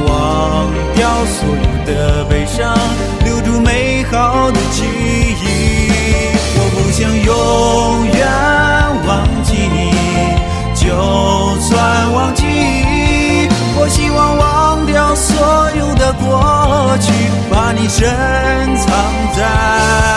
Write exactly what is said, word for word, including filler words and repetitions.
忘掉所有的悲伤，留住美好的记忆。我不想永远忘记你，就算忘记，我希望忘掉所有的过去，把你深藏在